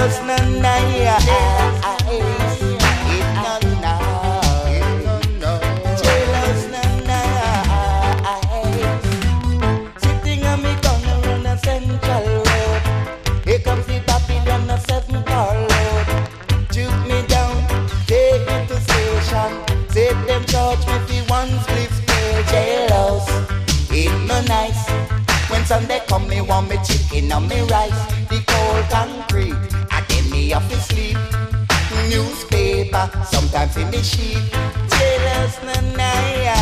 Jealous no nice. It no nice. Jealous no nice. Sitting on me corner on a central road. Here comes the Babylon a 7-car load. Juke me down, take me to station. Say them charge me for one split scale. Jealous, it no nice. When Sunday come, me want me chicken and me rice. The cold concrete, I get me off to sleep. Newspaper, sometimes in me sheet. Jealous no nice.